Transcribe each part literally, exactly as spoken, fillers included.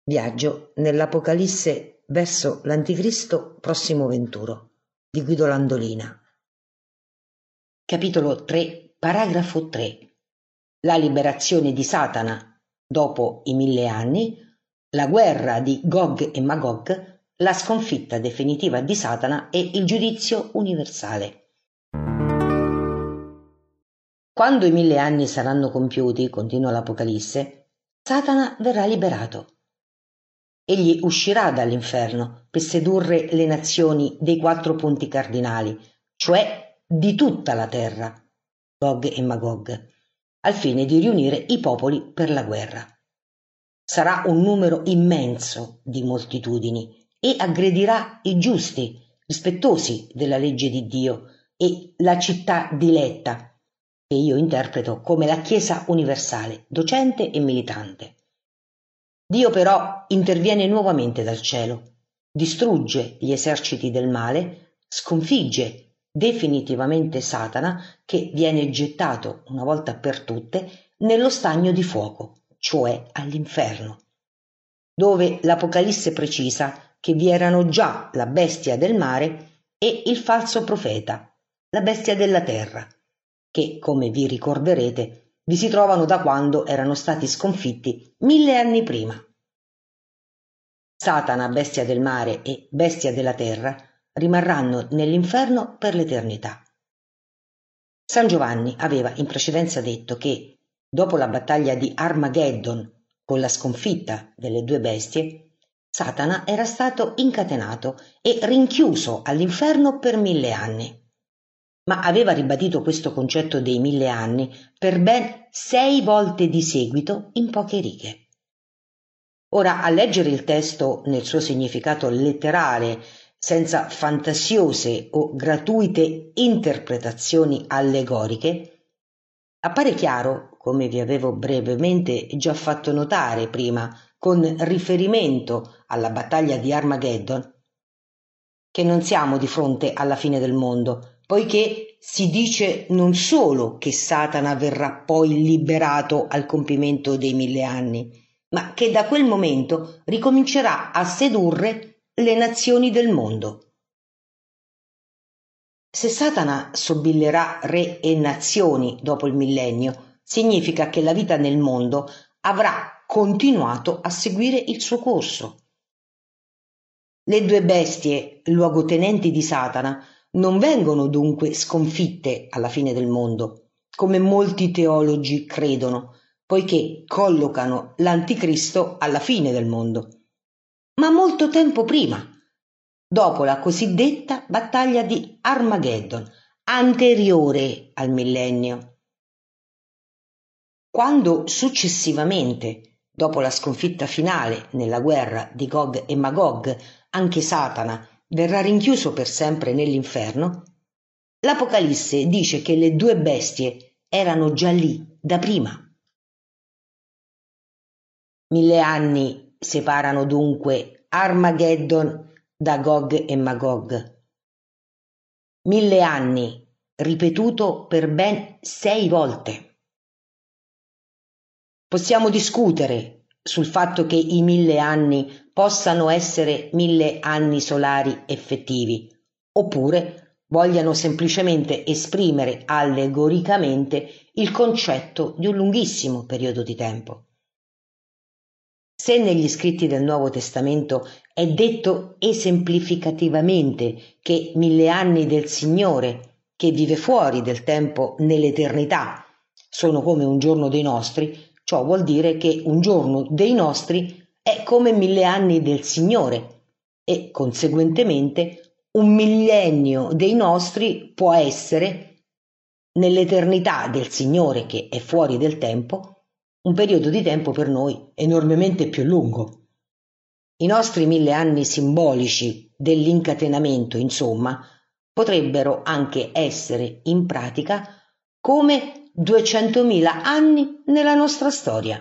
Viaggio nell'Apocalisse verso l'Anticristo prossimo venturo di Guido Landolina. Capitolo tre, paragrafo tre. La liberazione di Satana dopo i mille anni, la guerra di Gog e Magog, la sconfitta definitiva di Satana e il giudizio universale. Quando i mille anni saranno compiuti, continua l'Apocalisse, Satana verrà liberato. Egli uscirà dall'inferno per sedurre le nazioni dei quattro punti cardinali, cioè di tutta la terra, Gog e Magog, al fine di riunire i popoli per la guerra. Sarà un numero immenso di moltitudini e aggredirà i giusti, rispettosi della legge di Dio e la città diletta, che io interpreto come la Chiesa universale, docente e militante. Dio però interviene nuovamente dal cielo, distrugge gli eserciti del male, sconfigge definitivamente Satana che viene gettato una volta per tutte nello stagno di fuoco, cioè all'inferno, dove l'Apocalisse precisa che vi erano già la bestia del mare e il falso profeta, la bestia della terra, che, come vi ricorderete, vi si trovano da quando erano stati sconfitti mille anni prima. Satana, bestia del mare e bestia della terra rimarranno nell'inferno per l'eternità. San Giovanni aveva in precedenza detto che, dopo la battaglia di Armageddon, con la sconfitta delle due bestie, Satana era stato incatenato e rinchiuso all'inferno per mille anni. Ma aveva ribadito questo concetto dei mille anni per ben sei volte di seguito in poche righe. Ora, a leggere il testo nel suo significato letterale, senza fantasiose o gratuite interpretazioni allegoriche, appare chiaro, come vi avevo brevemente già fatto notare prima, con riferimento alla battaglia di Armageddon, che non siamo di fronte alla fine del mondo, poiché si dice non solo che Satana verrà poi liberato al compimento dei mille anni, ma che da quel momento ricomincerà a sedurre le nazioni del mondo. Se Satana sobillerà re e nazioni dopo il millennio, significa che la vita nel mondo avrà continuato a seguire il suo corso. Le due bestie luogotenenti di Satana non vengono dunque sconfitte alla fine del mondo, come molti teologi credono, poiché collocano l'Anticristo alla fine del mondo, ma molto tempo prima, dopo la cosiddetta battaglia di Armageddon, anteriore al millennio. Quando successivamente, dopo la sconfitta finale nella guerra di Gog e Magog, anche Satana verrà rinchiuso per sempre nell'inferno, l'Apocalisse dice che le due bestie erano già lì da prima. Mille anni separano dunque Armageddon da Gog e Magog. Mille anni ripetuto per ben sei volte. Possiamo discutere sul fatto che i mille anni possano essere mille anni solari effettivi, oppure vogliano semplicemente esprimere allegoricamente il concetto di un lunghissimo periodo di tempo. Se negli scritti del Nuovo Testamento è detto esemplificativamente che mille anni del Signore, che vive fuori del tempo nell'eternità, sono come un giorno dei nostri, ciò vuol dire che un giorno dei nostri è come mille anni del Signore e, conseguentemente, un millennio dei nostri può essere, nell'eternità del Signore che è fuori del tempo, un periodo di tempo per noi enormemente più lungo. I nostri mille anni simbolici dell'incatenamento, insomma, potrebbero anche essere in pratica come duecentomila anni nella nostra storia.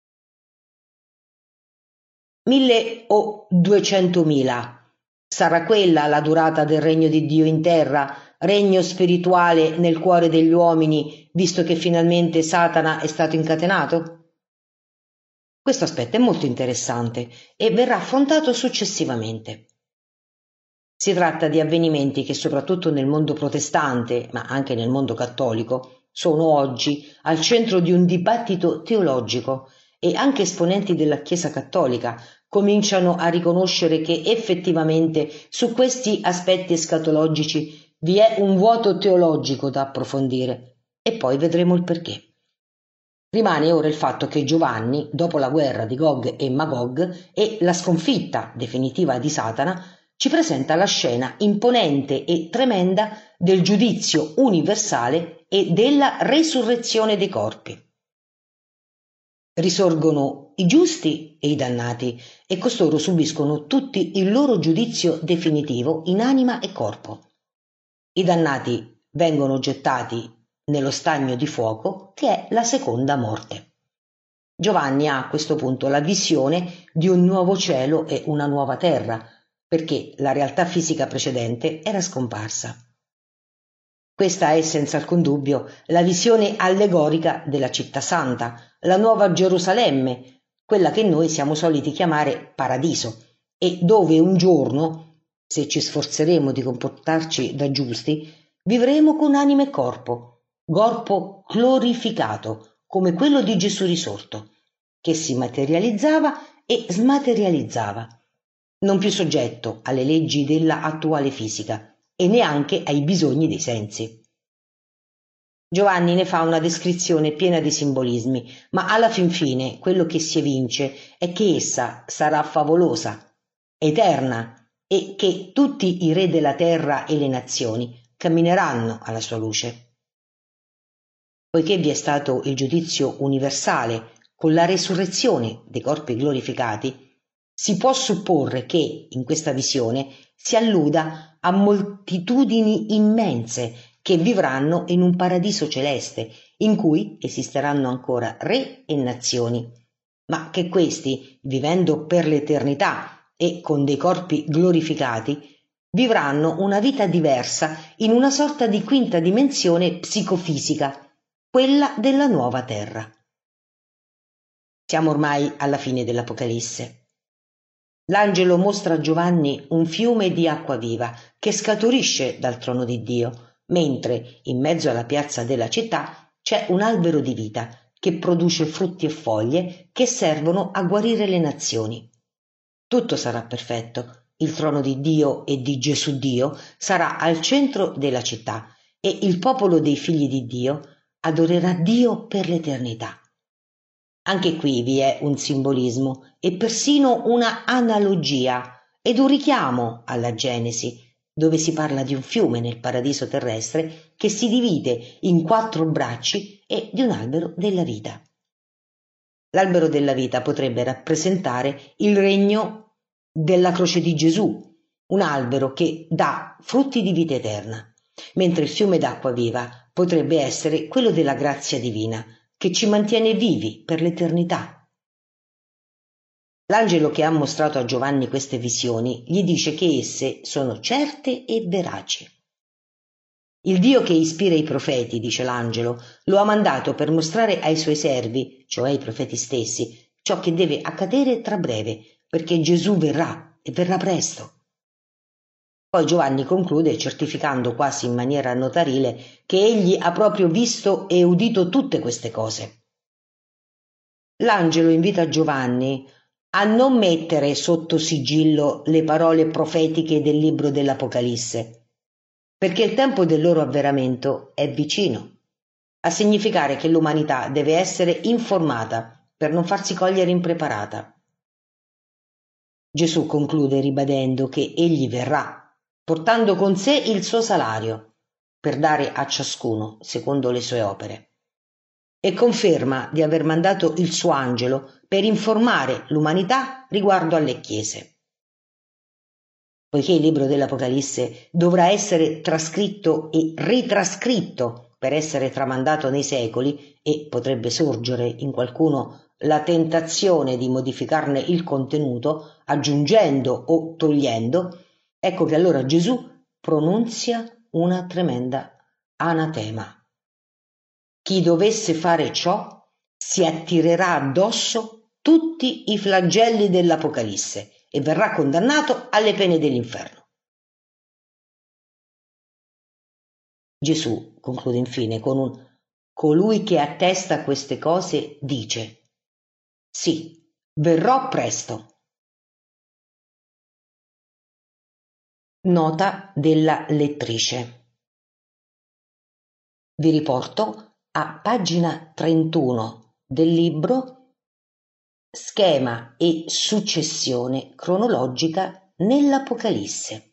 Mille o duecentomila. Sarà quella la durata del regno di Dio in terra, regno spirituale nel cuore degli uomini, visto che finalmente Satana è stato incatenato? Questo aspetto è molto interessante e verrà affrontato successivamente. Si tratta di avvenimenti che soprattutto nel mondo protestante, ma anche nel mondo cattolico, sono oggi al centro di un dibattito teologico e anche esponenti della Chiesa cattolica cominciano a riconoscere che effettivamente su questi aspetti escatologici vi è un vuoto teologico da approfondire e poi vedremo il perché. Rimane ora il fatto che Giovanni, dopo la guerra di Gog e Magog e la sconfitta definitiva di Satana, ci presenta la scena imponente e tremenda del giudizio universale e della resurrezione dei corpi. Risorgono i giusti e i dannati e costoro subiscono tutti il loro giudizio definitivo in anima e corpo. I dannati vengono gettati nello stagno di fuoco che è la seconda morte. Giovanni ha a questo punto la visione di un nuovo cielo e una nuova terra, perché la realtà fisica precedente era scomparsa. Questa è senza alcun dubbio la visione allegorica della città santa, la nuova Gerusalemme, quella che noi siamo soliti chiamare paradiso, e dove un giorno, se ci sforzeremo di comportarci da giusti, vivremo con anima e corpo, corpo glorificato, come quello di Gesù risorto, che si materializzava e smaterializzava, non più soggetto alle leggi della attuale fisica e neanche ai bisogni dei sensi. Giovanni ne fa una descrizione piena di simbolismi, ma alla fin fine quello che si evince è che essa sarà favolosa, eterna e che tutti i re della terra e le nazioni cammineranno alla sua luce. Poiché vi è stato il giudizio universale con la resurrezione dei corpi glorificati, si può supporre che, in questa visione, si alluda a moltitudini immense che vivranno in un paradiso celeste, in cui esisteranno ancora re e nazioni, ma che questi, vivendo per l'eternità e con dei corpi glorificati, vivranno una vita diversa in una sorta di quinta dimensione psicofisica, quella della nuova terra. Siamo ormai alla fine dell'Apocalisse. L'angelo mostra a Giovanni un fiume di acqua viva che scaturisce dal trono di Dio, mentre in mezzo alla piazza della città c'è un albero di vita che produce frutti e foglie che servono a guarire le nazioni. Tutto sarà perfetto, il trono di Dio e di Gesù Dio sarà al centro della città e il popolo dei figli di Dio adorerà Dio per l'eternità. Anche qui vi è un simbolismo e persino una analogia ed un richiamo alla Genesi, dove si parla di un fiume nel paradiso terrestre che si divide in quattro bracci e di un albero della vita. L'albero della vita potrebbe rappresentare il regno della croce di Gesù, un albero che dà frutti di vita eterna, mentre il fiume d'acqua viva potrebbe essere quello della grazia divina, che ci mantiene vivi per l'eternità. L'angelo che ha mostrato a Giovanni queste visioni gli dice che esse sono certe e veraci. Il Dio che ispira i profeti, dice l'angelo, lo ha mandato per mostrare ai suoi servi, cioè ai profeti stessi, ciò che deve accadere tra breve, perché Gesù verrà e verrà presto. Poi Giovanni conclude certificando quasi in maniera notarile che egli ha proprio visto e udito tutte queste cose. L'angelo invita Giovanni a non mettere sotto sigillo le parole profetiche del libro dell'Apocalisse, perché il tempo del loro avveramento è vicino, a significare che l'umanità deve essere informata per non farsi cogliere impreparata. Gesù conclude ribadendo che egli verrà, portando con sé il suo salario, per dare a ciascuno secondo le sue opere, e conferma di aver mandato il suo angelo per informare l'umanità riguardo alle chiese. Poiché il libro dell'Apocalisse dovrà essere trascritto e ritrascritto per essere tramandato nei secoli, e potrebbe sorgere in qualcuno la tentazione di modificarne il contenuto, aggiungendo o togliendo, ecco che allora Gesù pronunzia una tremenda anatema. Chi dovesse fare ciò si attirerà addosso tutti i flagelli dell'Apocalisse e verrà condannato alle pene dell'inferno. Gesù conclude infine con un colui che attesta queste cose dice: sì, verrò presto. Nota della lettrice. Vi riporto a pagina trentuno del libro Schema e successione cronologica nell'Apocalisse.